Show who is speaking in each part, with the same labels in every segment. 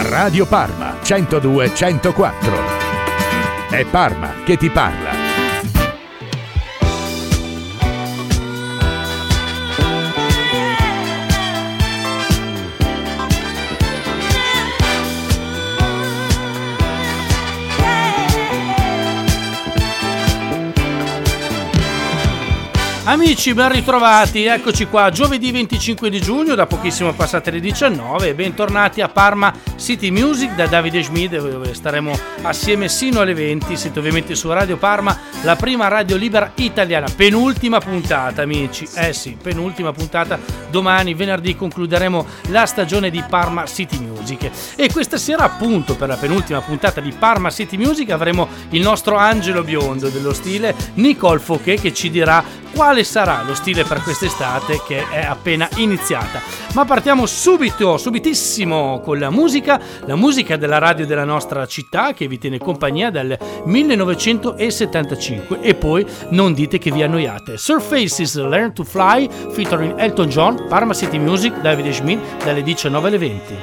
Speaker 1: Radio Parma 102 104. È Parma che ti parla.
Speaker 2: Amici, ben ritrovati, eccoci qua, giovedì 25 di giugno, da pochissimo passate le 19, e bentornati a Parma City Music da Davide Schmid, dove staremo assieme sino alle 20, siete ovviamente su Radio Parma, la prima radio libera italiana, penultima puntata amici, sì, penultima puntata, domani venerdì concluderemo la stagione di Parma City Music, e questa sera appunto per la penultima puntata di Parma City Music avremo il nostro angelo biondo dello stile, Nicole Fouquet, che ci dirà quale sarà lo stile per quest'estate che è appena iniziata. Ma partiamo subitissimo con la musica della radio della nostra città, che vi tiene compagnia dal 1975, e poi non dite che vi annoiate. Surfaces Learn to Fly featuring Elton John, Parma City Music, Davide Schmid, dalle 19 alle 20.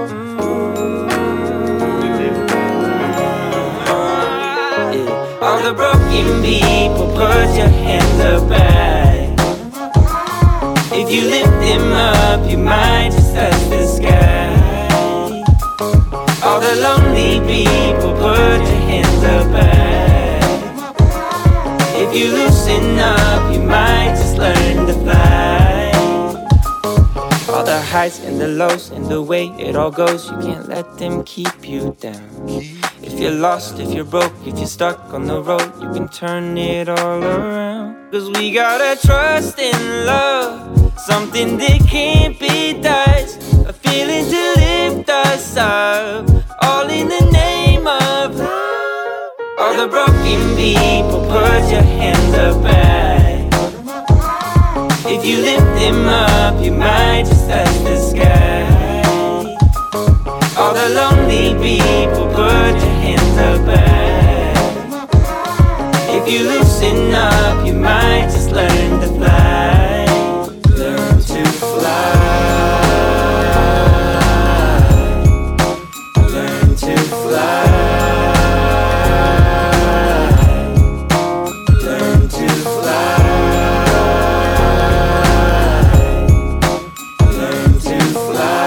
Speaker 3: All the broken people, put your hands up high. If you lift them up, you might just touch the sky. All the lonely people, put your hands up high. If you loosen up, you might just learn to fly. All the highs and the lows and the way it all goes, you can't let them keep you down. If you're lost, if you're broke, if you're stuck on the road, you can turn it all around. 'Cause we gotta trust in love, something that can't be touched, a feeling to lift us up, all in the name of love. All the broken people, put your hands up high. If you lift them up, you might just touch the sky. All the lonely people, put your hands up high. If you loosen up, you might just learn to fly. Learn to fly. Learn to fly. Learn to fly. Learn to fly.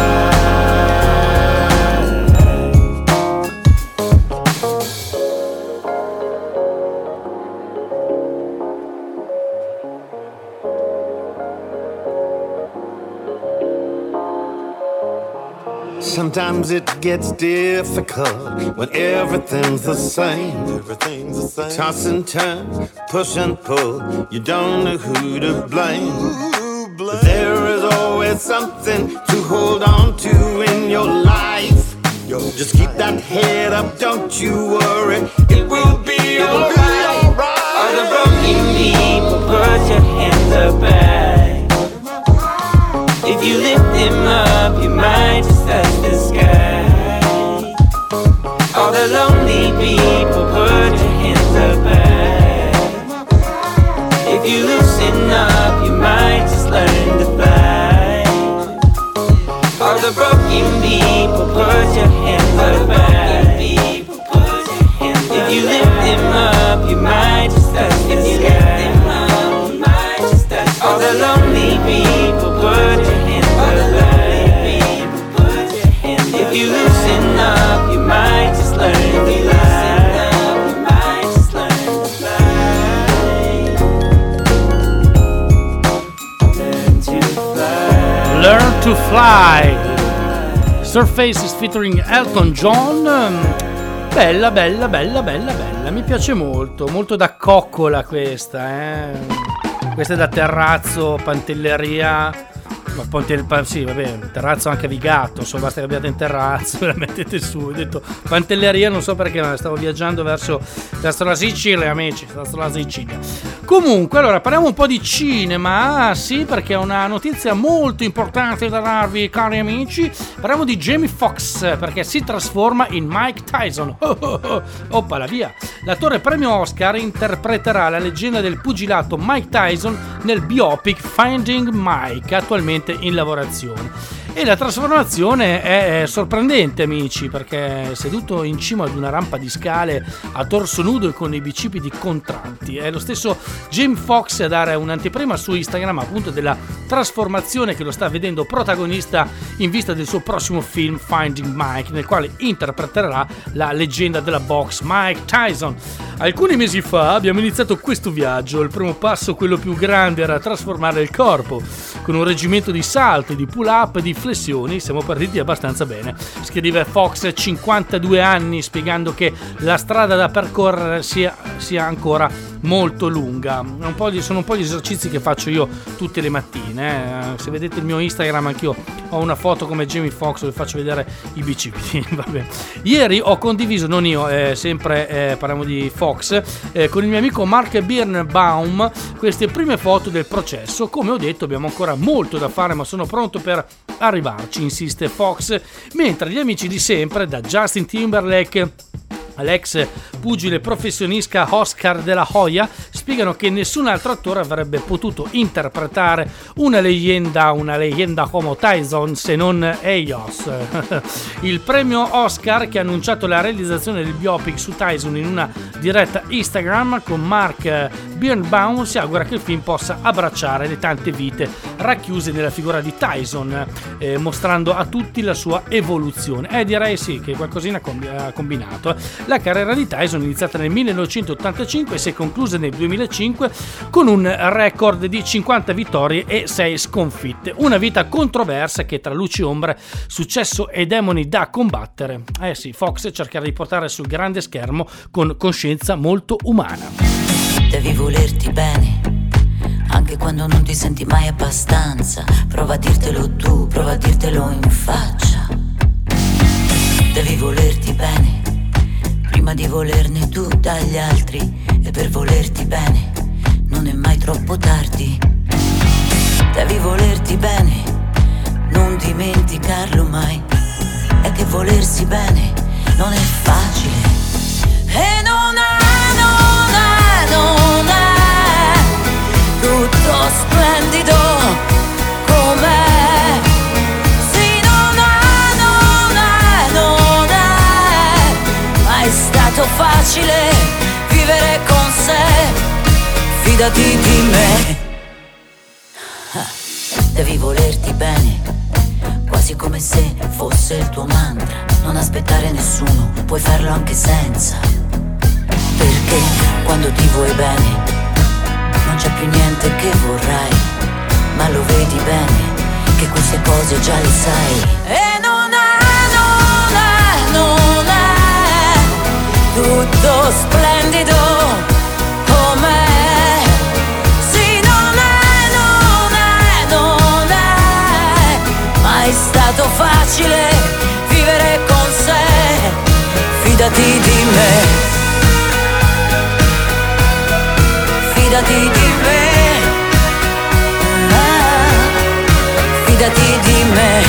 Speaker 4: Sometimes it gets difficult when everything's the same. Toss and turn, push and pull, you don't know who to blame. But there is always something to hold on to in your life. Just keep that head up, don't you worry, it will be alright.
Speaker 3: All the broken people, put your hands up high. If you lift them up, you might just touch the sky. All the lonely people, put your hands up high. If you loosen up, you might just learn to fly. All the broken people, put your hands up high. If you lift them up, you might just touch the sky. All the lonely people, put your hands up high. If you loosen up, you might just learn to fly.
Speaker 2: Learn to Fly, Surfaces featuring Elton John. Bella, mi piace molto, molto da coccola questa, Questa è da terrazzo, Pantelleria. Sì, vabbè, terrazzo anche Vigato, insomma, basta che abbiate in terrazzo e la mettete su. Ho detto Pantelleria, non so perché, ma stavo viaggiando verso la Sicilia, amici, verso la Sicilia. Comunque, allora, parliamo un po' di cinema, sì, perché è una notizia molto importante da darvi, cari amici. Parliamo di Jamie Foxx, perché si trasforma in Mike Tyson. Oppala, via. L'attore premio Oscar interpreterà la leggenda del pugilato Mike Tyson nel biopic Finding Mike, attualmente in lavorazione. E la trasformazione è sorprendente, amici, perché seduto in cima ad una rampa di scale a torso nudo e con i bicipiti contratti. È lo stesso Jim Fox a dare un'anteprima su Instagram appunto della trasformazione che lo sta vedendo protagonista in vista del suo prossimo film Finding Mike, nel quale interpreterà la leggenda della box Mike Tyson. Alcuni mesi fa abbiamo iniziato questo viaggio. Il primo passo, quello più grande, era trasformare il corpo. Con un reggimento di salti, di pull-up e di flessioni siamo partiti abbastanza bene, scrive Fox, 52 anni, spiegando che la strada da percorrere sia ancora molto lunga. Sono un po' gli esercizi che faccio io tutte le mattine. Se vedete il mio Instagram, anch'io ho una foto come Jamie Foxx, vi faccio vedere i bicipiti. Vabbè. Ieri ho condiviso, non io, sempre parliamo di Fox, con il mio amico Mark Birnbaum queste prime foto del processo. Come ho detto, abbiamo ancora molto da fare, ma sono pronto per arrivarci, insiste Fox, mentre gli amici di sempre, da Justin Timberlake all'ex pugile professionista Oscar de la Hoya, spiegano che nessun altro attore avrebbe potuto interpretare una leggenda come Tyson se non Eios. Il premio Oscar, che ha annunciato la realizzazione del biopic su Tyson in una diretta Instagram con Mark Birnbaum, si augura che il film possa abbracciare le tante vite racchiuse nella figura di Tyson, mostrando a tutti la sua evoluzione. Direi sì che qualcosina ha combinato. La carriera di Tyson è iniziata nel 1985 e si è conclusa nel 2005 con un record di 50 vittorie e 6 sconfitte. Una vita controversa che, tra luci e ombre, successo e demoni da combattere. Sì, Fox cercherà di portare sul grande schermo con coscienza molto umana.
Speaker 5: Devi volerti bene, anche quando non ti senti mai abbastanza. Prova a dirtelo tu, prova a dirtelo in faccia. Devi volerti bene prima di volerne tu dagli altri, e per volerti bene non è mai troppo tardi. Devi volerti bene, non dimenticarlo mai. È che volersi bene non è facile. E non è tutto splendido com'è. Sì, non è mai stato facile vivere con sé. Fidati di me. Devi volerti bene, quasi come se fosse il tuo mantra. Non aspettare nessuno, puoi farlo anche senza. Perché quando ti vuoi bene non c'è più niente che vorrai, ma lo vedi bene che queste cose già le sai. E non è tutto splendido com'è. Sì, non è mai stato facile vivere con sé. Fidati di me. Fidati di me, fidati di me.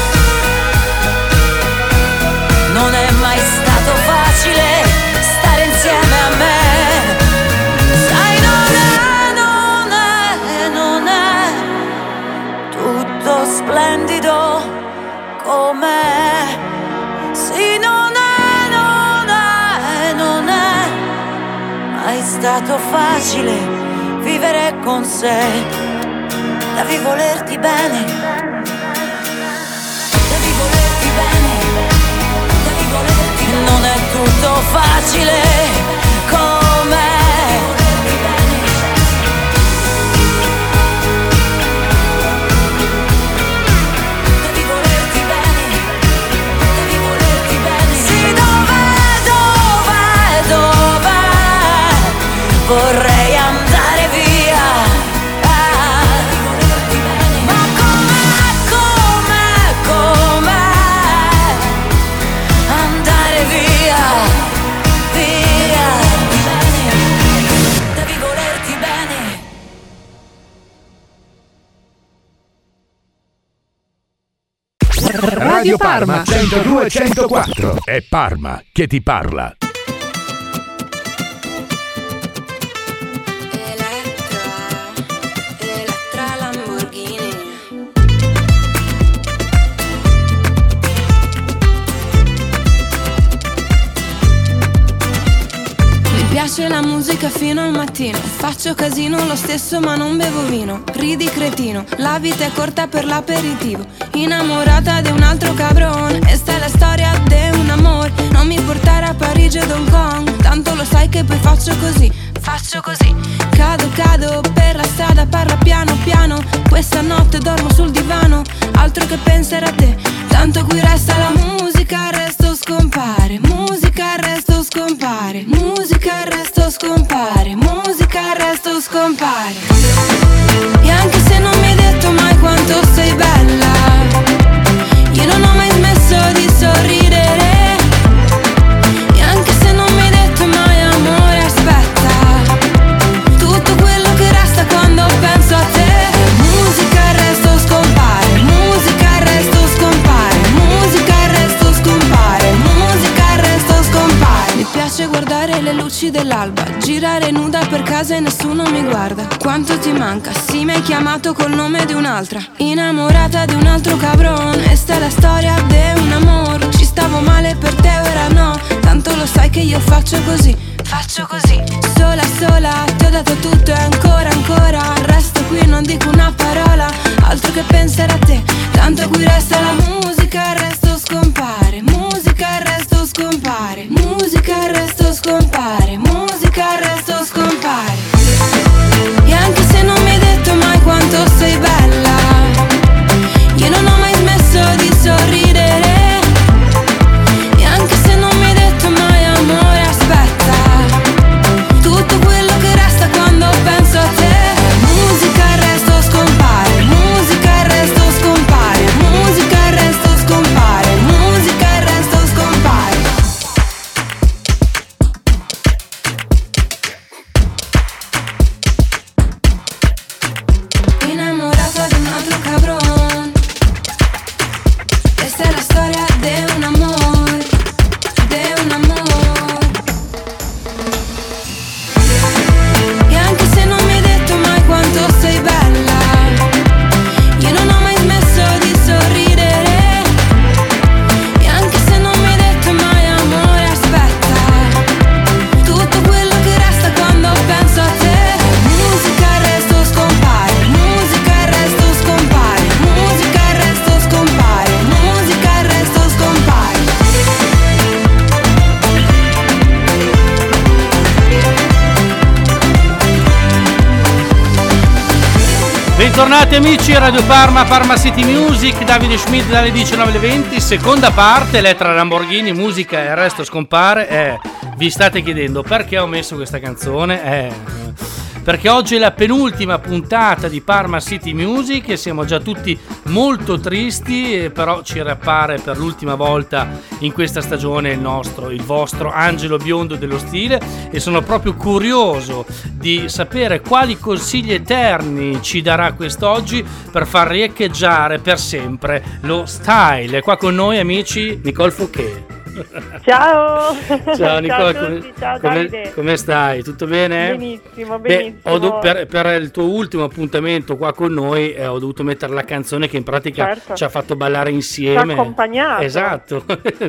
Speaker 5: Non è mai stato facile stare insieme a me. Sai, non è tutto splendido com'è. Sì, non è mai stato facile vivere con sé. Devi volerti bene, devi volerti bene, devi volerti bene. Non è tutto facile com'è. Devi volerti bene, devi volerti bene. Sì, dov'è? Vorrei andare via. Ma com'è andare via. Devi volerti bene.
Speaker 1: Radio Parma 102-104. È Parma che ti parla.
Speaker 6: piace la musica fino al mattino. Faccio casino lo stesso ma non bevo vino. Ridi cretino, la vita è corta per l'aperitivo. Innamorata di un altro cabron. E sta è la storia di un amore. Non mi portare a Parigi o Hong Kong. Tanto lo sai che poi faccio così. Cado per la strada, parla piano piano. Questa notte dormo sul divano. Altro che pensare a te. Tanto qui resta la musica, il resto scompare. Musica, il resto scompare. Musica, il resto scompare. Musica, il resto scompare. E anche se non mi hai detto mai quanto sei bella, io non ho mai smesso di sorridere. E anche se non mi hai detto mai amore, aspetta, tutto quello che resta quando penso a te. Musica, il resto scompare. Musica, il resto scompare. Musica, il resto scompare. Musica, il resto scompare. Mi piace guardare le luci dell'alba, girare nuda per casa e nessuno mi guarda. Quanto ti manca? Sì, mi hai chiamato col nome di un'altra. Innamorata di un altro cabron. E sta è la storia di un amore. Ci stavo male per te, ora no. Tanto lo sai che io faccio così. Sola, ti ho dato tutto e ancora, resto qui, non dico una parola. Altro che pensare a te. Tanto qui resta la musica, il resto scompare. Musica, il resto scompare. Musica, il resto scompare. Musica, il resto scompare. E anche se non mi hai detto mai quanto sei bella, io non ho mai smesso di sorridere. E anche se non mi hai detto mai amore, aspetta, tutto quello che resta quando penso a te. Musica, il resto scompare. Musica, il resto scompare. Musica, il resto scompare. Musica, il resto scompare. Innamorata di un altro cabron. Questa è la storia di un amore, di un amore. E anche se non mi hai detto mai quanto sei bella, io non ho mai smesso di sorridere. E anche se non mi hai detto mai amore, aspetta, tutto quello che resta quando penso a te. Musica, il resto scompare. Musica, il resto scompare. Musica, il resto scompare. Musica, il resto scompare.
Speaker 2: Bentornati amici, Radio Parma, Parma City Music, Davide Schmidt dalle 19 alle 20, seconda parte, Elettra Lamborghini, musica e il resto scompare. Vi state chiedendo perché ho messo questa canzone? Perché oggi è la penultima puntata di Parma City Music e siamo già tutti molto tristi, però ci riappare per l'ultima volta in questa stagione il vostro angelo biondo dello stile, e sono proprio curioso di sapere quali consigli eterni ci darà quest'oggi per far riecheggiare per sempre lo style. Qua con noi amici Nicole Fouquet.
Speaker 7: Ciao
Speaker 2: Nicole,
Speaker 7: ciao a tutti, ciao Davide.
Speaker 2: Come stai? Tutto bene?
Speaker 7: Benissimo.
Speaker 2: Per il tuo ultimo appuntamento qua con noi ho dovuto mettere la canzone che in pratica ci ha fatto ballare insieme.
Speaker 7: Ci ha accompagnato.
Speaker 2: Esatto.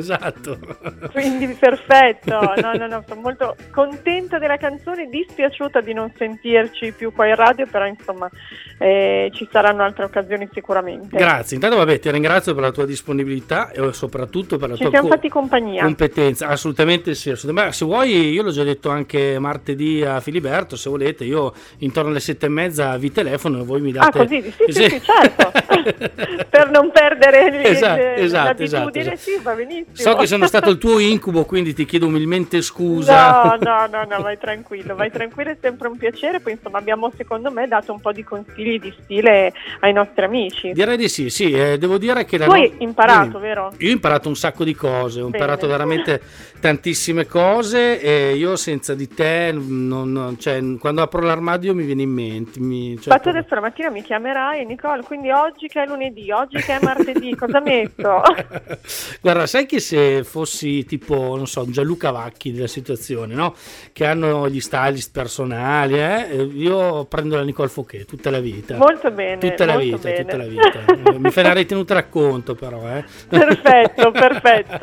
Speaker 7: Quindi perfetto. No, sono molto contenta della canzone, dispiaciuta di non sentirci più qua in radio, però insomma ci saranno altre occasioni sicuramente.
Speaker 2: Grazie, intanto ti ringrazio per la tua disponibilità e soprattutto per la tua
Speaker 7: siamo fatti compagnia.
Speaker 2: Competenza, assolutamente sì. Ma se vuoi, io l'ho già detto anche martedì a Filiberto, se volete io intorno alle 7:30 vi telefono e voi mi date...
Speaker 7: così? Sì, certo. Per non perdere l'abitudine. Sì, va benissimo.
Speaker 2: So che sono stato il tuo incubo, quindi ti chiedo umilmente scusa.
Speaker 7: No, vai tranquillo, è sempre un piacere. Poi insomma abbiamo, secondo me, dato un po' di consigli di stile ai nostri amici.
Speaker 2: Direi di sì, devo dire che...
Speaker 7: Tu hai imparato, vero?
Speaker 2: Io ho imparato un sacco di cose, ho imparato veramente tantissime cose e io senza di te, quando apro l'armadio mi viene in mente.
Speaker 7: Infatti adesso la mattina mi chiamerai, Nicole, quindi oggi che è lunedì, oggi che è martedì, cosa metto?
Speaker 2: Guarda, sai che se fossi tipo, non so, Gianluca Vacchi della situazione, no? Che hanno gli stylist personali, io prendo la Nicole Fouquet tutta la vita.
Speaker 7: Molto bene.
Speaker 2: Tutta la vita. Mi fai una ritenuta racconto però,
Speaker 7: Perfetto.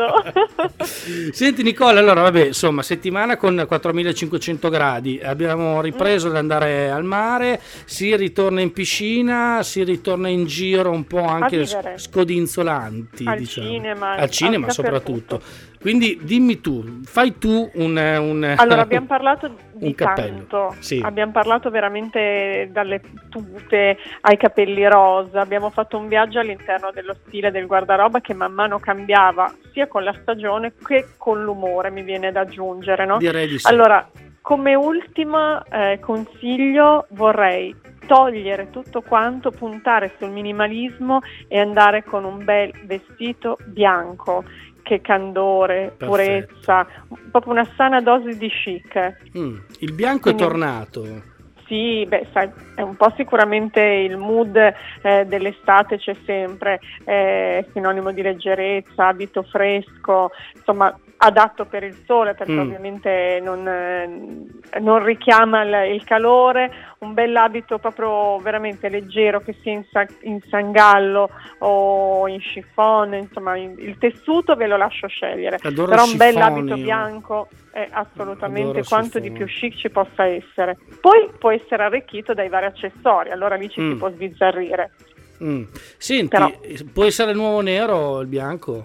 Speaker 2: Senti Nicola, allora vabbè, insomma, settimana con 4500 gradi, abbiamo ripreso ad andare al mare, si ritorna in piscina, si ritorna in giro un po' anche scodinzolanti,
Speaker 7: al
Speaker 2: diciamo. Cinema soprattutto.
Speaker 7: Tutto.
Speaker 2: Quindi dimmi tu, fai tu un
Speaker 7: Allora, abbiamo parlato di
Speaker 2: cappello.
Speaker 7: tanto,
Speaker 2: sì.
Speaker 7: Abbiamo parlato veramente dalle tute ai capelli rosa, abbiamo fatto un viaggio all'interno dello stile del guardaroba che man mano cambiava sia con la stagione che con l'umore, mi viene da aggiungere, no?
Speaker 2: Direi di sì.
Speaker 7: Allora, come ultimo consiglio vorrei togliere tutto quanto, puntare sul minimalismo e andare con un bel vestito bianco. Che candore,
Speaker 2: Perfetto.
Speaker 7: purezza, proprio una sana dose di chic.
Speaker 2: Il bianco
Speaker 7: Quindi,
Speaker 2: è tornato.
Speaker 7: Sì, beh, sai, è un po' sicuramente il mood dell'estate, c'è sempre, è sinonimo di leggerezza, abito fresco, insomma adatto per il sole perché ovviamente non richiama il calore, un bell'abito proprio veramente leggero che sia in sangallo o in chiffon, insomma il tessuto ve lo lascio scegliere.
Speaker 2: Adoro
Speaker 7: però un
Speaker 2: chiffoni,
Speaker 7: bell'abito bianco è assolutamente
Speaker 2: adoro
Speaker 7: quanto
Speaker 2: chiffoni.
Speaker 7: di più chic ci possa essere. Poi può essere arricchito dai vari accessori, allora lì ci si può sbizzarrire.
Speaker 2: Senti,
Speaker 7: Però-
Speaker 2: può essere il nuovo nero il bianco?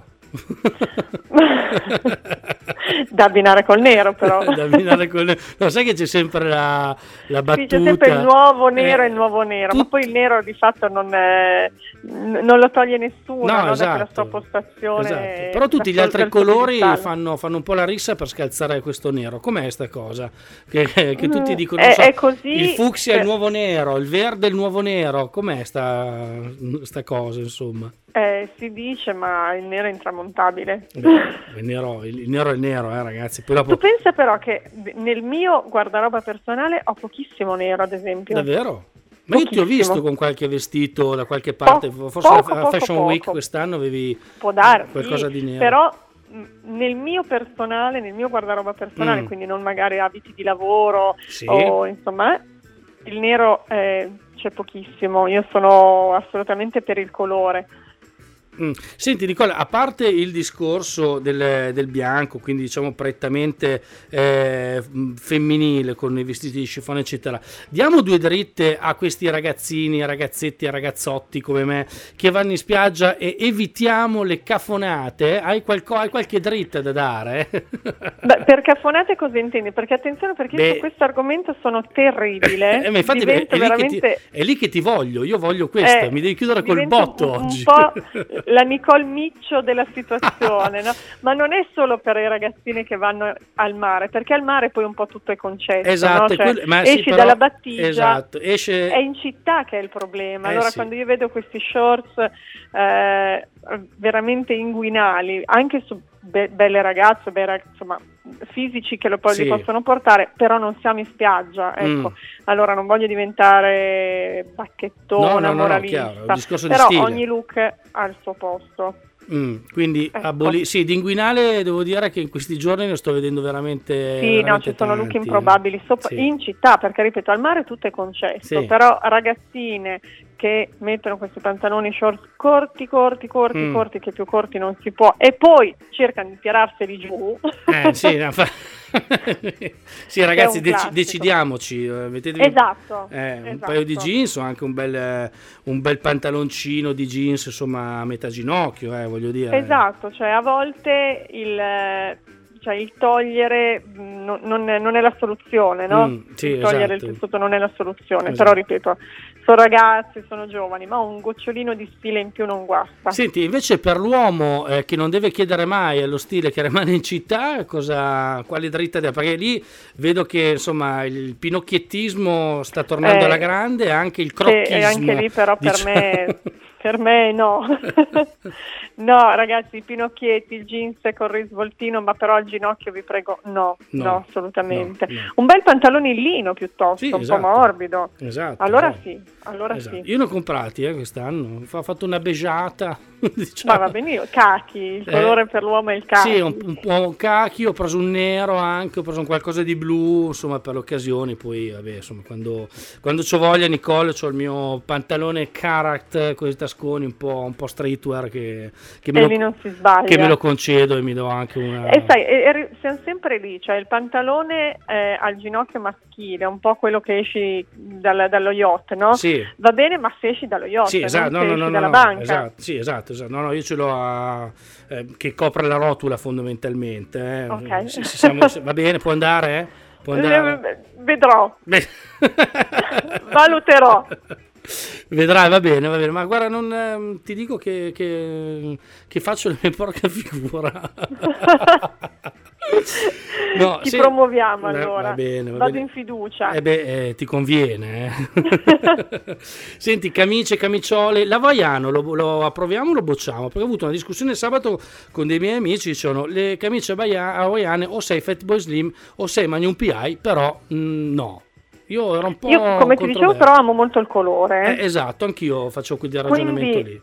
Speaker 7: Da abbinare col nero però.
Speaker 2: Da abbinare con no, sai che c'è sempre la battuta.
Speaker 7: Sì, c'è sempre il nuovo nero e il nuovo nero, ma poi il nero di fatto non lo toglie nessuno,
Speaker 2: No,
Speaker 7: no,
Speaker 2: esatto,
Speaker 7: dalla sua postazione.
Speaker 2: esatto. Però tutti gli altri colori fanno un po' la rissa per scalzare questo nero. Com'è sta cosa? Che tutti dicono non so,
Speaker 7: è così,
Speaker 2: il fucsia è il nuovo nero, il verde è il nuovo nero. Com'è sta cosa, insomma?
Speaker 7: Si dice, ma il nero è intramontabile.
Speaker 2: Beh, il nero è il nero, ragazzi. Poi dopo...
Speaker 7: Tu pensa però che nel mio guardaroba personale ho pochissimo nero, ad esempio.
Speaker 2: Davvero? Ma io ti ho visto con qualche vestito da qualche parte, forse a Fashion Week quest'anno avevi
Speaker 7: Può darsi,
Speaker 2: qualcosa di nero.
Speaker 7: Però nel mio personale, nel mio guardaroba personale, quindi non magari abiti di lavoro o insomma, il nero c'è pochissimo. Io sono assolutamente per il colore.
Speaker 2: Senti Nicola, a parte il discorso del bianco, quindi diciamo prettamente femminile con i vestiti di chiffon eccetera, diamo due dritte a questi ragazzini, ragazzetti e ragazzotti come me che vanno in spiaggia e evitiamo le cafonate. Hai qualche dritta da dare?
Speaker 7: Beh, per cafonate cosa intendi? Perché attenzione, perché io su questo argomento sono terribile.
Speaker 2: Ma infatti è lì che ti voglio, io voglio questo, mi devi chiudere col botto oggi.
Speaker 7: Un po' la Nicole Miccio della situazione, no? Ma non è solo per i ragazzini che vanno al mare, perché al mare poi un po' tutto è concesso,
Speaker 2: esatto,
Speaker 7: no? Cioè,
Speaker 2: ma
Speaker 7: esci
Speaker 2: però,
Speaker 7: dalla battigia,
Speaker 2: esatto, è
Speaker 7: in città che è il problema. Allora quando io vedo questi shorts veramente inguinali, anche su belle ragazze, insomma fisici che li possono portare, però non siamo in spiaggia, ecco. Allora non voglio diventare bacchettona, moralista,
Speaker 2: chiaro, discorso
Speaker 7: però
Speaker 2: di stile.
Speaker 7: ogni look ha il suo posto.
Speaker 2: Quindi di inguinale devo dire che in questi giorni ne sto vedendo veramente
Speaker 7: ci sono look improbabili in città, perché ripeto, al mare tutto è concesso, però ragazzine che mettono questi pantaloni short corti che più corti non si può e poi cercano di tirarseli giù.
Speaker 2: Sì, ragazzi, decidiamoci, mettetevi
Speaker 7: esatto.
Speaker 2: Un paio di jeans o anche un bel pantaloncino di jeans, insomma, a metà ginocchio, voglio dire.
Speaker 7: Esatto, cioè a volte il togliere non è la soluzione, no? Togliere il tessuto non è la soluzione, però ripeto, sono ragazzi, sono giovani, ma un gocciolino di stile in più non guasta.
Speaker 2: Senti, invece per l'uomo che non deve chiedere mai allo stile che rimane in città, quale dritta da? Perché lì vedo che insomma il pinocchiettismo sta tornando alla grande, anche il crocchismo.
Speaker 7: E anche lì però per me no. No, ragazzi, i pinocchietti, il jeans con risvoltino, ma però al ginocchio vi prego, no, assolutamente. No. Un bel pantalone in lino piuttosto, un po' morbido.
Speaker 2: Esatto.
Speaker 7: Allora
Speaker 2: sì.
Speaker 7: Allora
Speaker 2: esatto.
Speaker 7: sì.
Speaker 2: Io ne ho comprati quest'anno, ho fatto una begiata.
Speaker 7: diciamo. Ma va bene, cachi, il colore per l'uomo è il cachi.
Speaker 2: Sì, un po' cachi, ho preso un nero anche, ho preso un qualcosa di blu, insomma, per l'occasione. Poi, vabbè, insomma, quando c'ho voglia, Nicole, c'ho il mio pantalone Karat con i tasconi un po' streetwear che
Speaker 7: lì non si sbaglia.
Speaker 2: Che me lo concedo e mi do anche una...
Speaker 7: E sai, siamo sempre lì, cioè il pantalone al ginocchio maschile, un po' quello che esci dallo yacht, no?
Speaker 2: Sì.
Speaker 7: Va bene, ma se esci dallo yacht,
Speaker 2: sì, esatto,
Speaker 7: non se esci dalla banca.
Speaker 2: Esatto. No, io ce l'ho che copre la rotula fondamentalmente.
Speaker 7: Ok.
Speaker 2: Va bene, può andare? Può andare?
Speaker 7: Vedrò. Valuterò.
Speaker 2: Vedrai, va bene, ma guarda, non ti dico che faccio la mia porca figura. No,
Speaker 7: ti promuoviamo allora.
Speaker 2: Va bene.
Speaker 7: Vado in fiducia.
Speaker 2: Ti conviene. Senti, camicie, camiciole, l'hawaiano lo approviamo o lo bocciamo? Perché ho avuto una discussione sabato con dei miei amici, dicevano le camicie hawaiane o sei Fatboy Slim o sei Magnum PI, però no. Io ero un po'...
Speaker 7: Io, come ti dicevo, però amo molto il colore.
Speaker 2: Esatto, anch'io faccio quel ragionamento lì.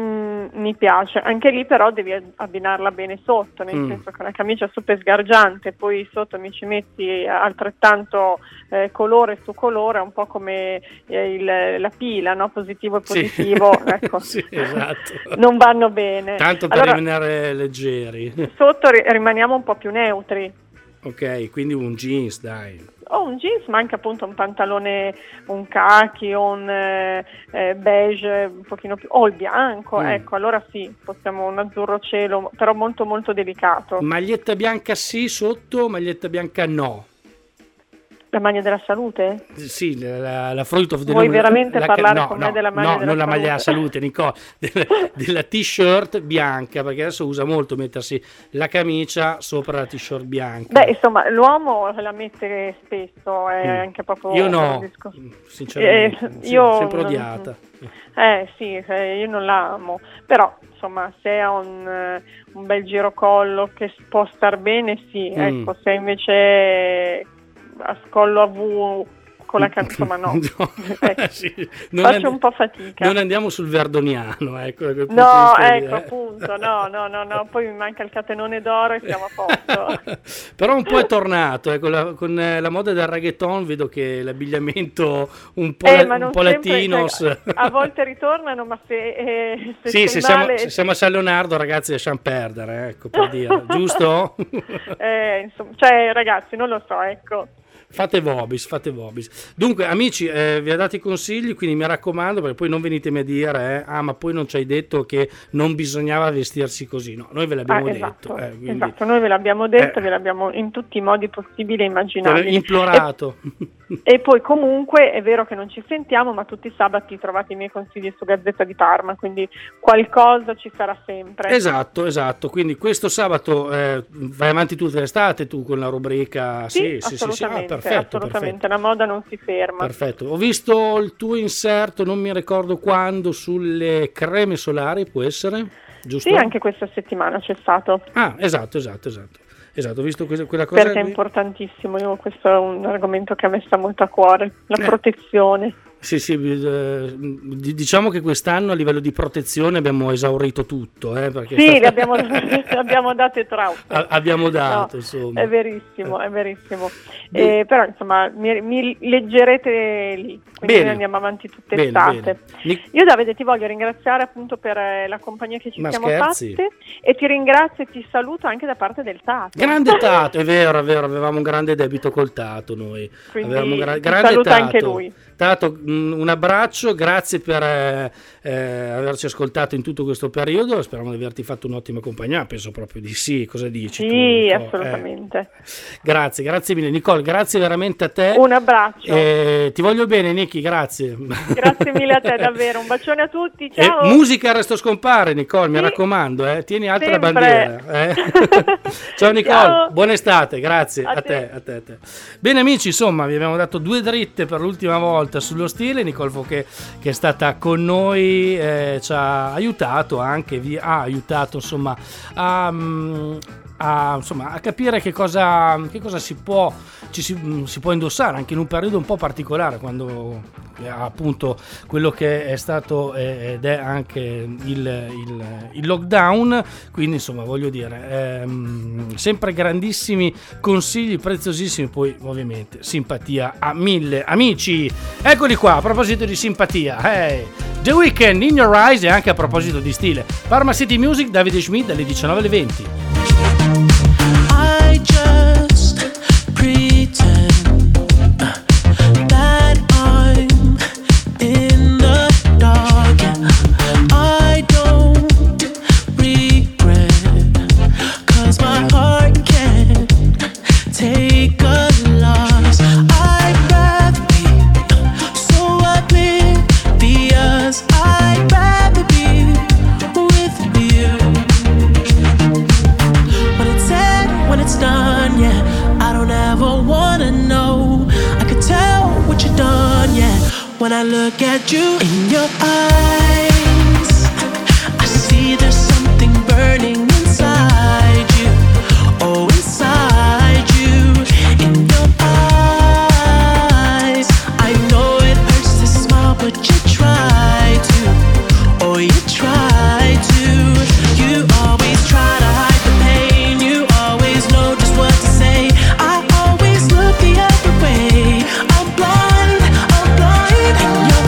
Speaker 7: Mi piace, anche lì però devi abbinarla bene sotto, nel senso che una camicia super sgargiante, poi sotto mi ci metti altrettanto colore su colore, un po' come la pila, no? Positivo e positivo, sì. Ecco.
Speaker 2: Sì, esatto.
Speaker 7: Non vanno bene.
Speaker 2: Tanto per rimanere leggeri.
Speaker 7: Sotto rimaniamo un po' più neutri.
Speaker 2: Ok, quindi un jeans, dai.
Speaker 7: O un jeans, ma anche appunto un pantalone, un khaki o un beige un pochino più, o il bianco, ecco, allora sì, possiamo un azzurro cielo, però molto molto delicato.
Speaker 2: Maglietta bianca sì, sotto, maglietta bianca no.
Speaker 7: La maglia della salute?
Speaker 2: Sì, la fruit of the
Speaker 7: Vuoi veramente parlare con me della maglia della salute? No, non la maglia della
Speaker 2: salute, Nicole, della t-shirt bianca, perché adesso usa molto mettersi la camicia sopra la t-shirt bianca.
Speaker 7: Beh, insomma, l'uomo la mette spesso, è anche proprio...
Speaker 2: Io no, sinceramente, sempre odiata.
Speaker 7: Sì, io non la amo, però insomma se ha un bel girocollo che può star bene, sì, ecco, se invece a scollo a V con la camicia, insomma no,
Speaker 2: sì,
Speaker 7: faccio un po' fatica.
Speaker 2: Non andiamo sul verdoniano, ecco.
Speaker 7: No, ecco, appunto, no, poi mi manca il catenone d'oro e siamo a posto.
Speaker 2: Però un po' è tornato, con la moda del reggaeton vedo che l'abbigliamento un po' latinos.
Speaker 7: A volte ritornano, ma se
Speaker 2: sì, se siamo a San Leonardo, ragazzi, lasciamo perdere, ecco, per dire, giusto?
Speaker 7: Insomma, cioè, ragazzi, non lo so, ecco.
Speaker 2: Fate vobis. Dunque, amici, vi ho dato i consigli, quindi mi raccomando, perché poi non venitemi a dire ma poi non ci hai detto che non bisognava vestirsi così. No, noi ve l'abbiamo detto. Quindi...
Speaker 7: Esatto, noi ve l'abbiamo detto, ve l'abbiamo in tutti i modi possibili e immaginabili.
Speaker 2: Implorato.
Speaker 7: E poi comunque è vero che non ci sentiamo, ma tutti i sabati trovate i miei consigli su Gazzetta di Parma, quindi qualcosa ci sarà sempre.
Speaker 2: Esatto, quindi questo sabato vai avanti tutta l'estate tu con la rubrica.
Speaker 7: Sì, assolutamente. Perfetto. La moda non si ferma.
Speaker 2: Perfetto. Ho visto il tuo inserto, non mi ricordo quando, sulle creme solari, può essere? Giusto?
Speaker 7: Sì, anche questa settimana c'è stato.
Speaker 2: Ah, esatto, ho visto quella cosa.
Speaker 7: Perché è importantissimo, questo è un argomento che a me sta molto a cuore, la protezione.
Speaker 2: Sì, diciamo che quest'anno a livello di protezione abbiamo esaurito tutto. Perché
Speaker 7: sì, le abbiamo date troppe.
Speaker 2: Abbiamo dato, insomma.
Speaker 7: È verissimo. Però insomma mi leggerete lì, quindi noi andiamo avanti tutte l'estate. Io Davide ti voglio ringraziare appunto per la compagnia che ci siamo fatte e ti ringrazio e ti saluto anche da parte del Tato.
Speaker 2: Grande Tato, è vero, avevamo un grande debito col Tato noi.
Speaker 7: Quindi
Speaker 2: grande
Speaker 7: saluta
Speaker 2: Tato.
Speaker 7: Anche lui.
Speaker 2: Tato, un abbraccio, grazie per averci ascoltato in tutto questo periodo, speriamo di averti fatto un'ottima compagnia, penso proprio di sì, cosa dici?
Speaker 7: Sì,
Speaker 2: tu,
Speaker 7: assolutamente.
Speaker 2: Grazie mille Nicole, grazie veramente a te.
Speaker 7: Un abbraccio.
Speaker 2: Ti voglio bene Nicky, grazie.
Speaker 7: Grazie mille a te davvero, un bacione a tutti, ciao.
Speaker 2: Musica Resto Scompare Nicole, mi raccomando, tieni alta la bandiera. Ciao Nicole, ciao. Buona estate, grazie a te. Bene amici, insomma vi abbiamo dato 2 dritte per l'ultima volta sullo stile. Nicole Fouquet che è stata con noi ci ha aiutato anche, ha aiutato insomma a insomma, a capire che cosa si può indossare anche in un periodo un po' particolare, quando appunto quello che è stato ed è anche il lockdown. Quindi insomma, voglio dire, sempre grandissimi consigli, preziosissimi, poi ovviamente simpatia a 1000. Amici, eccoli qua, a proposito di simpatia, The Weeknd, In Your Eyes, e anche a proposito di stile, Parma City Music, Davide Schmidt, dalle 19 alle 20.
Speaker 8: I just pretend that I'm in the dark. I don't regret, 'cause my heart can't take a loss. I'd rather be so oblivious. I'd rather be with you. When it's done, yeah, I don't ever wanna know. I could tell what you've done, yeah, when I look at you. In your eyes, I see there's something burning inside you. Oh, inside you. In your eyes, I know it hurts to smile, but you try to. Oh, you try to. You always try to hide the pain. You always know just what to say. I always look the other way. I'm blind in your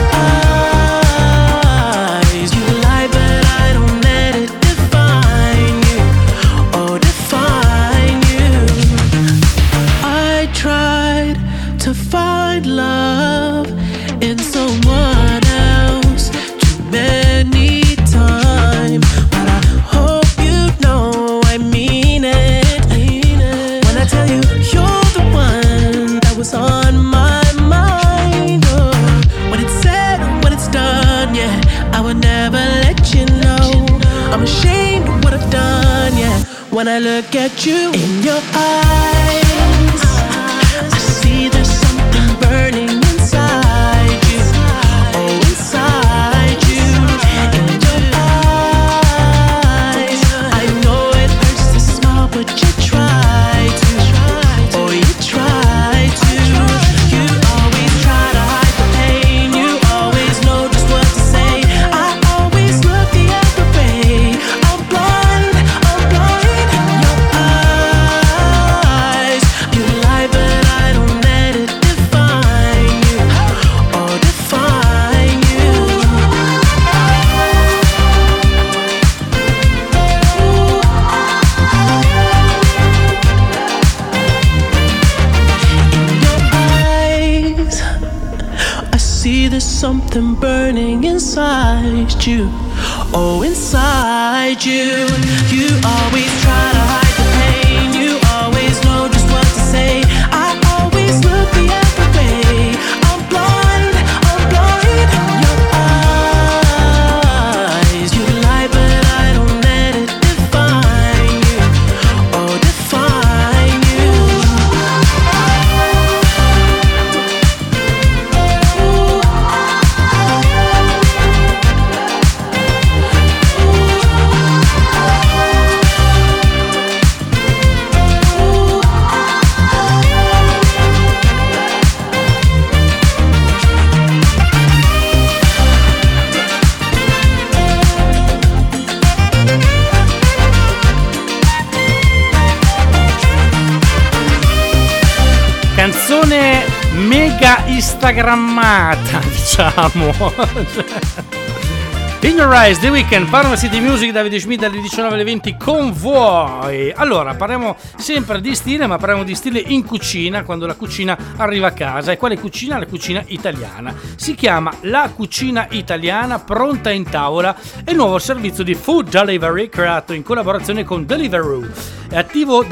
Speaker 8: eyes. You lie, but I don't let it define you. Oh, define you. I tried to find love in someone else too many times, but I hope you know I mean it. When I tell you you're the one that was on my mind. Oh, when it's said, when it's done, yeah, I would never let you know. I'm ashamed of what I've done, yeah, when I look at you. In your eyes, I see there's something burning inside you. Oh, inside you. In your eyes, I know it hurts to smile, but you try to. Oh, you try to. You always try to hide the pain. You always know just what to say. I always look the other way. I'm blind in your eyes. You lie, but I don't let it define you. Oh, define you. In your eyes, I see there's something burning inside you. Oh, inside you. You always try to hide the pain. You always know just what to say. I always look the other way. I'm blind in your eyes. You lie, but I don't let it define you. Oh, define you.
Speaker 2: Canzone mega instagrammata, diciamo. In Your Eyes, The Weeknd, Parma City Music, Davide Schmidt, dalle 19 alle 20 con voi. Allora, parliamo sempre di stile, ma parliamo di stile in cucina, quando la cucina arriva a casa. E quale cucina? La cucina italiana. Si chiama La Cucina Italiana, pronta in tavola, è il nuovo servizio di food delivery creato in collaborazione con Deliveroo. È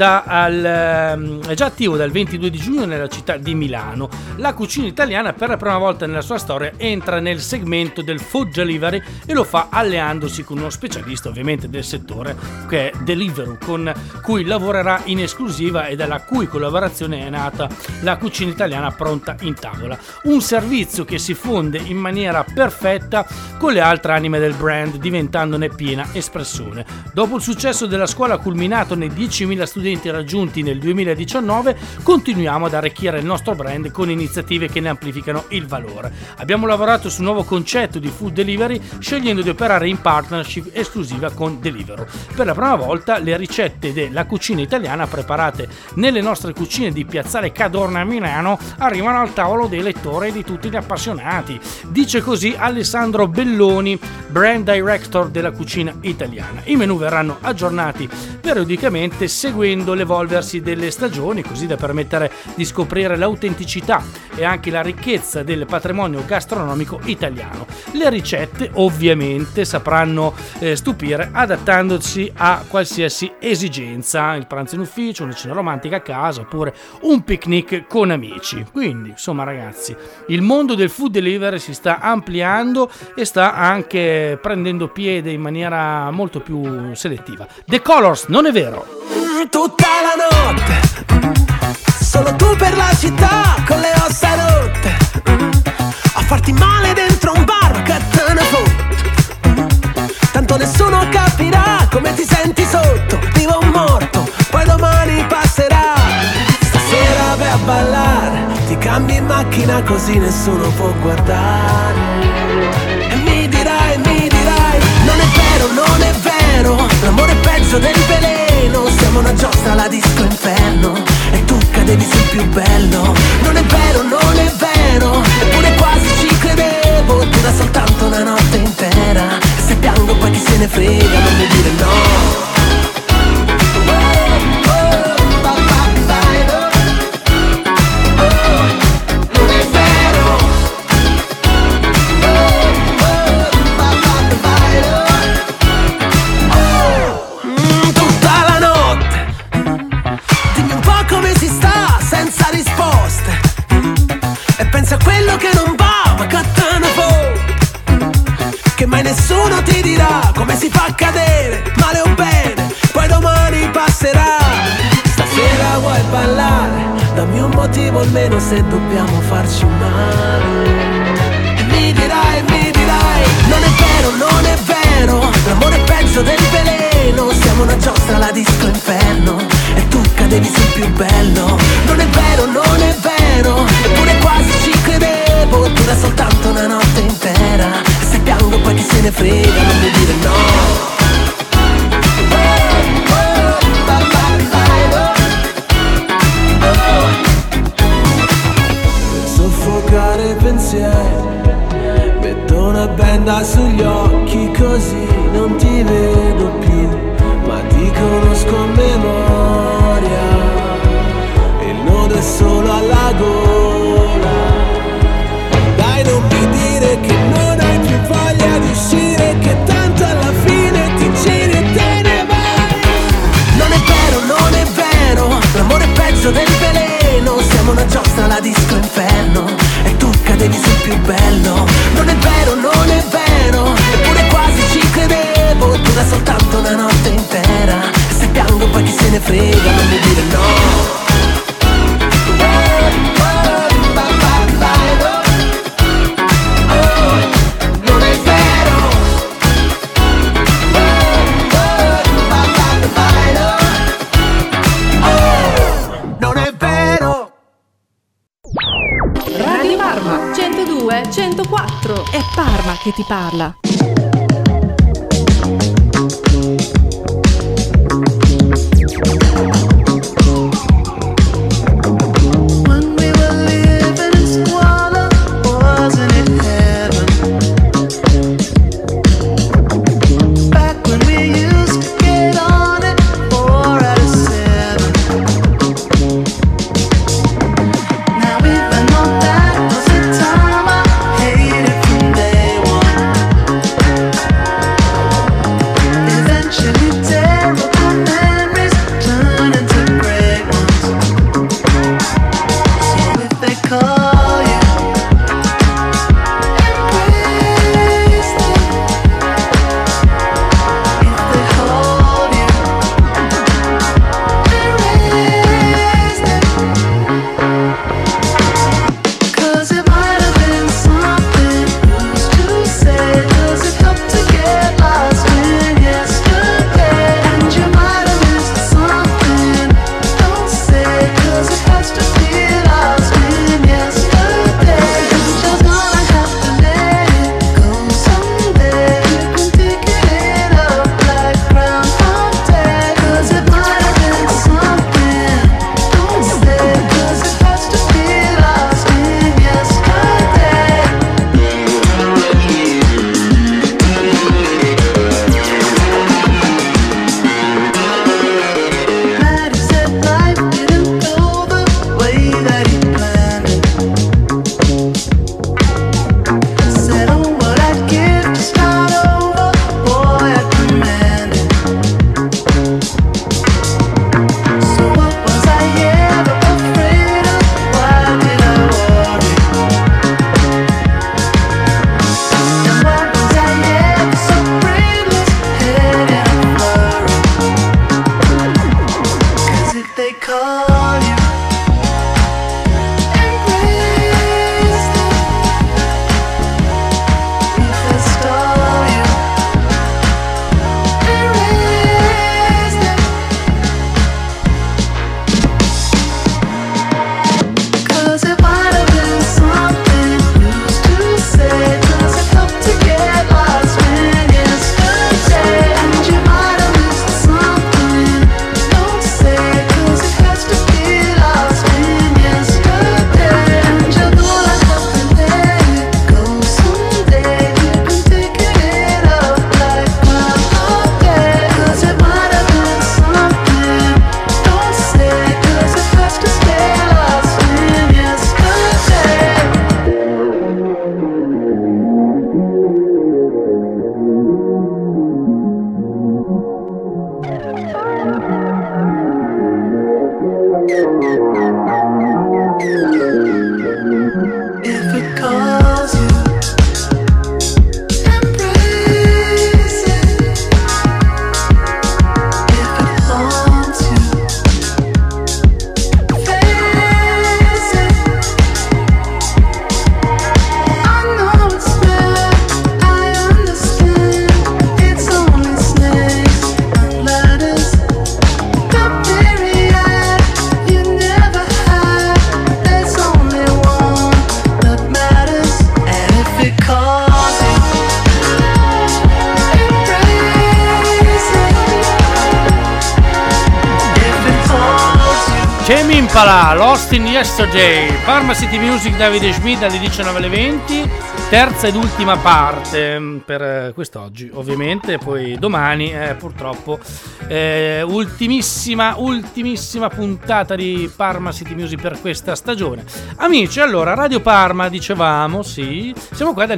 Speaker 2: già attivo dal 22 di giugno nella città di Milano. La Cucina Italiana, per la prima volta nella sua storia, entra nel segmento del food delivery e lo fa alleandosi con uno specialista ovviamente del settore, che è Deliveroo, con cui lavorerà in esclusiva e dalla cui collaborazione è nata La Cucina Italiana pronta in tavola, un servizio che si fonde in maniera perfetta con le altre anime del brand, diventandone piena espressione. Dopo il successo della scuola culminato nei 10 15.000 studenti raggiunti nel 2019, continuiamo ad arricchire il nostro brand con iniziative che ne amplificano il valore. Abbiamo lavorato su un nuovo concetto di food delivery, scegliendo di operare in partnership esclusiva con Deliveroo. Per la prima volta le ricette della cucina italiana preparate nelle nostre cucine di Piazzale Cadorna a Milano arrivano al tavolo dei lettori e di tutti gli appassionati. Dice così Alessandro Belloni, brand director della cucina italiana. I menù verranno aggiornati periodicamente seguendo l'evolversi delle stagioni, così da permettere di scoprire l'autenticità e anche la ricchezza del patrimonio gastronomico italiano. Le ricette ovviamente sapranno stupire adattandosi a qualsiasi esigenza, il pranzo in ufficio, una cena romantica a casa oppure un picnic con amici. Quindi insomma ragazzi, il mondo del food delivery si sta ampliando e sta anche prendendo piede in maniera molto più selettiva. The Colors, non è vero?
Speaker 8: Tutta la notte, solo tu per la città con le ossa rotte, a farti male dentro un bar che te ne fotte. Tanto nessuno capirà come ti senti sotto, vivo o morto, poi domani passerà. Stasera vai a ballare, ti cambi in macchina così nessuno può guardare. E mi dirai, non è vero, non è vero, l'amore è peggio del veleno. Siamo una giostra alla disco inferno e tu cadevi sul più bello. Non è vero, non è vero, eppure quasi ci credevo. Dura soltanto una notte intera, e se piango poi chi se ne frega, non mi dire no. Pensa a quello che non va, ma che te ne può, che mai nessuno ti dirà come si fa a cadere, male o bene, poi domani passerà. Stasera vuoi ballare, dammi un motivo almeno se dobbiamo farci male. E mi dirai, non è vero, non è vero, l'amore è peggio del veleno. Siamo una giostra alla disco inferno e tu cadevi sul più bello. Non è vero, non è vero, eppure quasi ci credevo. Dura soltanto una notte intera, e se piango poi chi se ne frega, non mi dire no. Soffocare i pensieri, metto una benda sugli occhi così non ti vedo più, ma ti conosco a memoria. Il nodo è solo alla gola. Dai, non mi dire che non hai più voglia di uscire, che tanto alla fine ti giri e te ne vai. Non è vero, non è vero, l'amore è peggio del veleno. Siamo una giostra alla disco inferno e tu cadevi sul più bello. Non è vero, non è vero, eppure quasi ci credevo. Dura soltanto una notte intera, e se piango poi chi se ne frega, non mi dire no.
Speaker 9: Radio Parma 102 104, è Parma che ti parla.
Speaker 8: Time I hated from day one. they call you, embrace them. If they stall you, erase them. 'Cause it might have been something used to say, 'cause it helped to get lost when yesterday, and you might have missed something. Don't say, 'cause it has to be lost when yesterday, and you know like nothing let it go someday. You've been picking it up like holiday, 'cause it might have been something. Don't say, 'cause it has to stay lost when yesterday. If it calls you, embrace it. If it haunts you, face it. I know it's bad, I understand. It's only snakes and ladders. The myriad you never had. There's only one that matters. And if it calls you, embrace it. If it calls you.
Speaker 2: Jamie Impala, Lost in Yesterday, Parma City Music, Davide Schmid dalle 19 alle 20, terza ed ultima parte per quest'oggi ovviamente, poi domani purtroppo ultimissima puntata di Parma City Music per questa stagione. Amici, allora Radio Parma, dicevamo, sì, siamo qua dal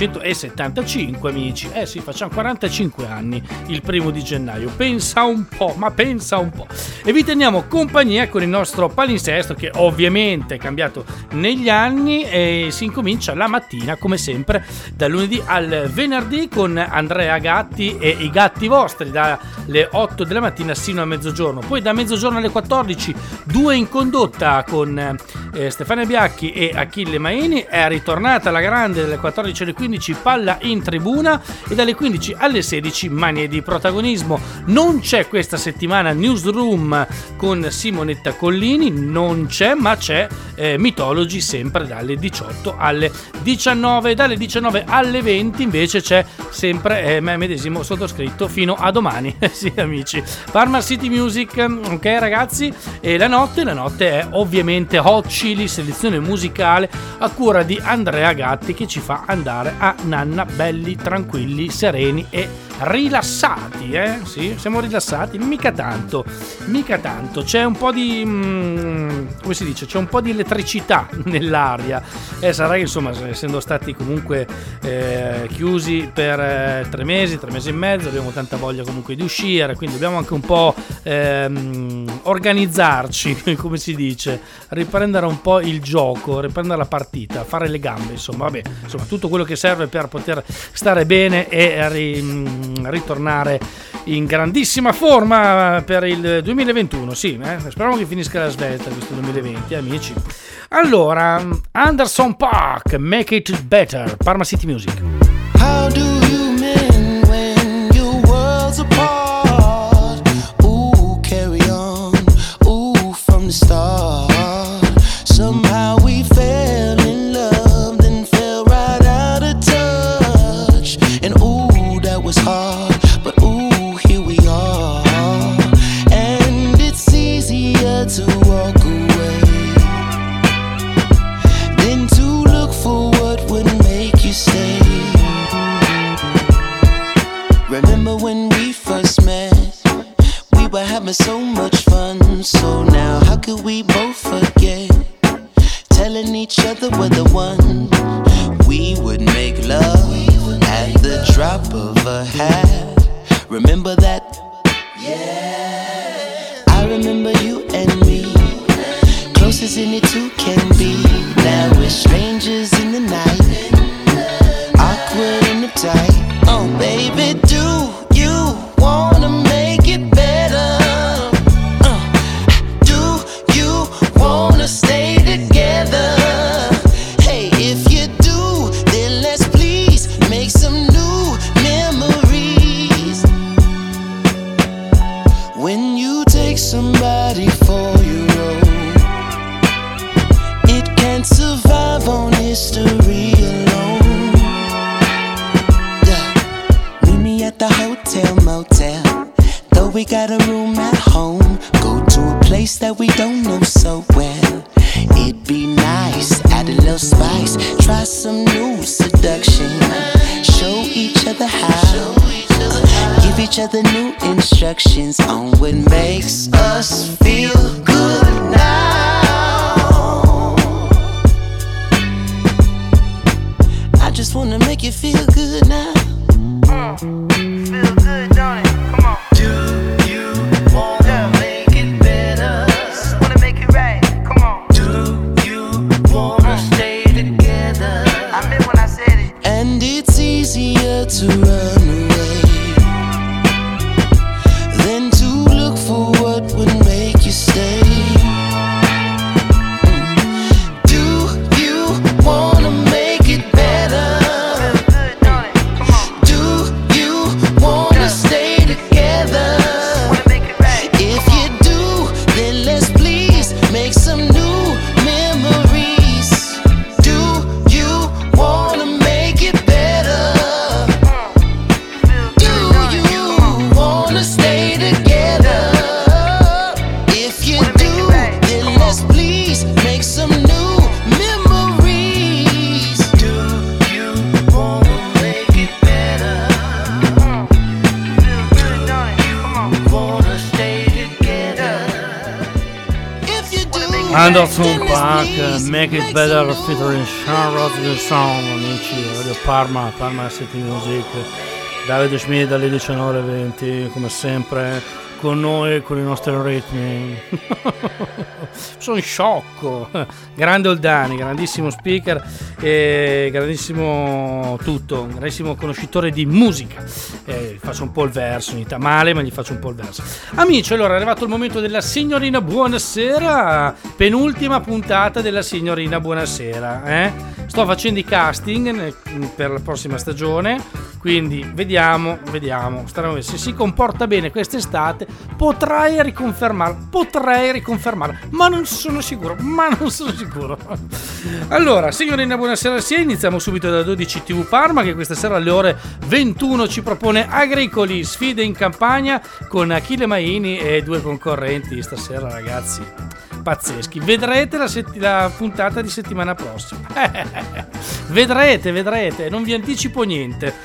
Speaker 2: 1975 amici, sì, facciamo 45 anni il 1 di gennaio, pensa un po', e vi teniamo compagnia con il nostro palinsesto che ovviamente è cambiato negli anni e si incomincia la mattina come sempre dal lunedì al venerdì con Andrea Gatti e i gatti vostri dalle 8 della mattina sino a mezzogiorno, poi da mezzogiorno alle 14 due in condotta con Stefania Biacchi e Achille Maini, è ritornata la grande dalle 14 alle 15 Palla in Tribuna e dalle 15 alle 16 Manie di Protagonismo. Non c'è questa settimana Newsroom con Simonetta Collini, non c'è, ma c'è Mythology sempre dalle 18 alle 19, dalle 19 alle 20 invece c'è sempre me medesimo sottoscritto fino a domani. Sì amici, Parma City Music, ok ragazzi, e la notte è ovviamente Hot Chili, selezione musicale a cura di Andrea Gatti che ci fa andare a nanna belli, tranquilli, sereni e rilassati, sì, siamo rilassati, mica tanto, c'è un po' di come si dice, c'è un po' di elettricità nell'aria, sarà che insomma essendo stati comunque chiusi per 3 mesi e mezzo abbiamo tanta voglia comunque di uscire, quindi dobbiamo anche un po' organizzarci, come si dice, riprendere un po' il gioco, riprendere la partita, fare le gambe, insomma tutto quello che serve per poter stare bene e ritornare in grandissima forma per il 2021. Sì, speriamo che finisca la svelta questo 2020, amici. Allora, Anderson .Paak, Make It Better, Parma City Music.
Speaker 8: How do you mend when your worlds apart? Ooh, carry on. Ooh, from the start. Somehow we fell in love, then fell right out of touch. And ooh, that was hard, but ooh, here we are. And it's easier to walk away than to look for what would make you stay. Remember when we first met? We were having so much fun. So now how could we both forget? Telling each other we're the one. We would make love at the drop of a hat. Remember that? Yeah. I remember you and me, close as any two can be. Now we're strangers in the night, awkward and uptight. Oh baby, do you wanna make it better? Do that we don't know so well. It'd be nice, add a little spice, try some new seduction, show each other how, give each other new instructions on what makes us feel good now. I just wanna make you feel good now. Feel good, don't it? Come on. Do you wanna make it better? Wanna make it right? Come on. Do you wanna stay together? I meant when I said it. And it's easier to run away than to look for what would make you stay. Do you wanna make it better?
Speaker 2: Anderson Paak, Make It Better featuring Sean Rodgers Song, amici, Radio Parma, Parma City Music, Davide Schmid dalle 19:20, come sempre con noi, con i nostri ritmi. Sono sciocco. Grande Oldani, grandissimo speaker e grandissimo tutto, grandissimo conoscitore di musica. Faccio un po' il verso, non male, ma gli faccio un po' il verso. Amici, allora è arrivato il momento della signorina buonasera, penultima puntata della signorina buonasera. Sto facendo i casting per la prossima stagione, quindi vediamo se si comporta bene quest'estate. Potrei riconfermarlo, ma non sono sicuro. Allora, signorina buonasera, iniziamo subito da 12 TV Parma, che questa sera alle ore 21 ci propone Agricoli, sfide in campagna con Achille Maini e due concorrenti stasera, ragazzi, pazzeschi. Vedrete la puntata di settimana prossima. Vedrete, non vi anticipo niente.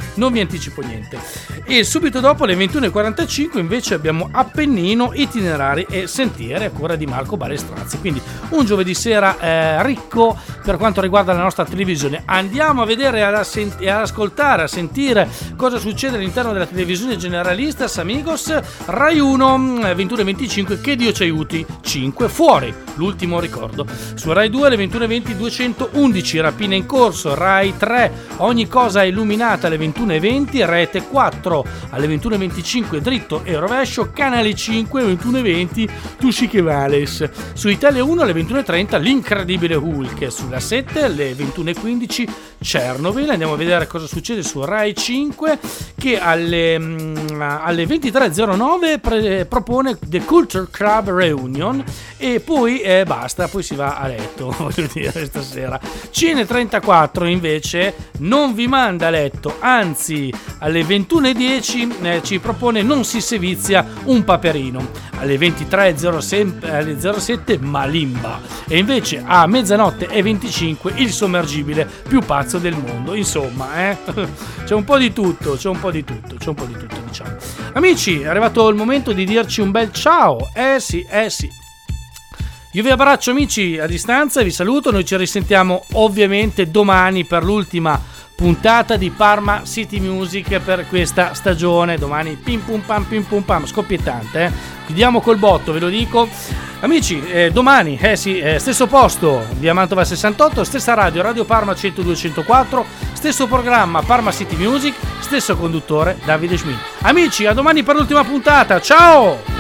Speaker 2: E subito dopo alle 21:45 invece abbiamo Appennino, itinerari e sentieri a cura di Marco Balestrazzi. Quindi un giovedì sera ricco per quanto riguarda la nostra televisione. Andiamo a vedere, ad ascoltare, a sentire cosa succede all'interno della televisione generalista. Amigos, Rai 1 21:25, Che Dio ci aiuti 5, Fuori, l'ultimo ricordo. Su Rai 2 alle 21:20 211, Rapina in corso. Rai 3 Ogni cosa illuminata alle 21:20, Rete 4 alle 21:25 Dritto e rovescio, Canale 5 alle 21:20 Tu sì che vales. Su Italia 1 alle 21:30 L'incredibile Hulk. Sulla 7 alle 21:15 Chernobyl. Andiamo a vedere cosa succede su Rai 5, che alle 23:09 propone The Culture Club Reunion e poi basta, poi si va a letto, voglio dire, stasera. Cine 34 invece non vi manda a letto, anzi alle 21:10 ci propone Non si sevizia un paperino. Alle 23:07 Malimba, e invece a 00:25 Il sommergibile più pazzo del mondo. Insomma, c'è un po' di tutto, diciamo. Amici, è arrivato il momento di dirci un bel ciao. Sì. Io vi abbraccio, amici, a distanza, vi saluto. Noi ci risentiamo ovviamente domani per l'ultima puntata di Parma City Music per questa stagione. Domani pim pum pam, scoppiettante, chiudiamo col botto, ve lo dico. Amici, domani, stesso posto, via Mantova 68, stessa Radio Parma 102.104, stesso programma Parma City Music, stesso conduttore Davide Schmid. Amici, a domani per l'ultima puntata, ciao!